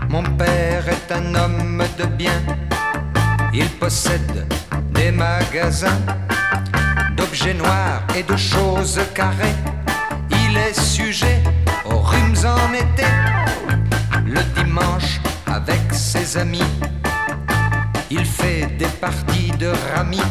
Mon père est un homme de bien. Il possède des magasins d'objets noirs et de choses carrées. Il est sujet aux rhumes en été. Le dimanche, avec ses amis, il fait des parties de rami.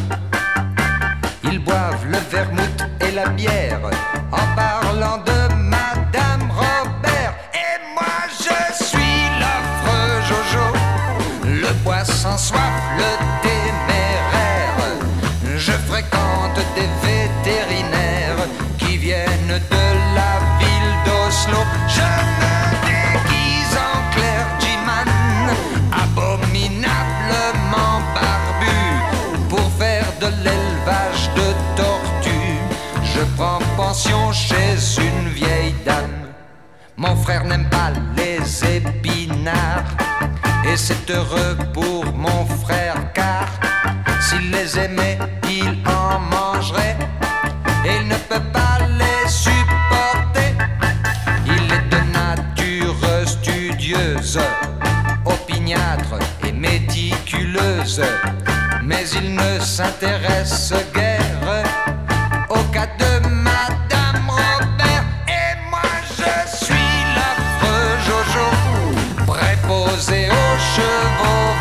Ils boivent le vermouth et la bière en parlant de Madame Robert. Et moi je suis l'affreux Jojo, le poisson soif, le téméraire. Je fréquente des vétérinaires qui viennent de la ville d'Oslo. Je me déguise en clergyman, abominablement barbu, pour faire de l'élevage de tortues. Je prends pension chez une vieille dame. Mon frère n'aime pas les épinards, et c'est heureux pour mon frère, car s'il les aimait, il en mangerait, et il ne peut pas les supporter. Il est de nature studieuse, opiniâtre et méticuleuse, mais il ne s'intéresse guère au cas de Madame Robert. Et moi je suis l'affreux Jojo, préposé aux chevaux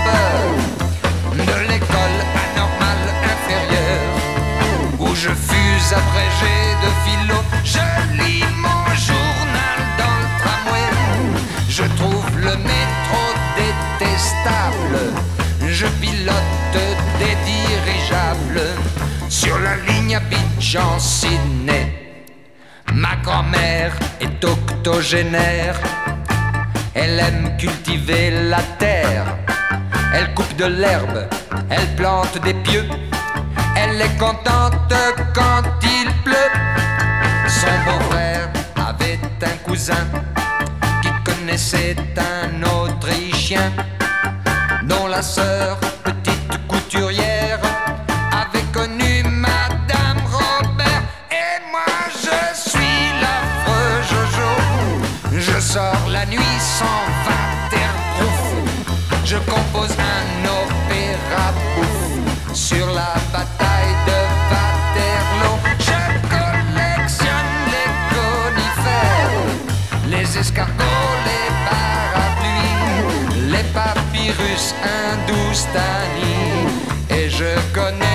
vapeur de l'école anormale inférieure, où je fus abrégé de philo. Je lis mon journal dans le tramway, je trouve le métro détestable, je pilote des dirigeables sur la ligne Abidjan-Sydney. Ma grand-mère est octogénaire, elle aime cultiver la terre. Elle coupe de l'herbe, elle plante des pieux, elle est contente quand il pleut. Son beau-frère avait un cousin qui connaissait un Autrichien, dont la sœur, petite couturière, avait connu Madame Robert. Et moi je suis l'affreux Jojo, je sors la nuit sans waterproof, je compose un opéra bouffe sur la bataille de Waterloo. Je collectionne les conifères, les escargots, les parapluies, les papyrus hindoustani, et je connais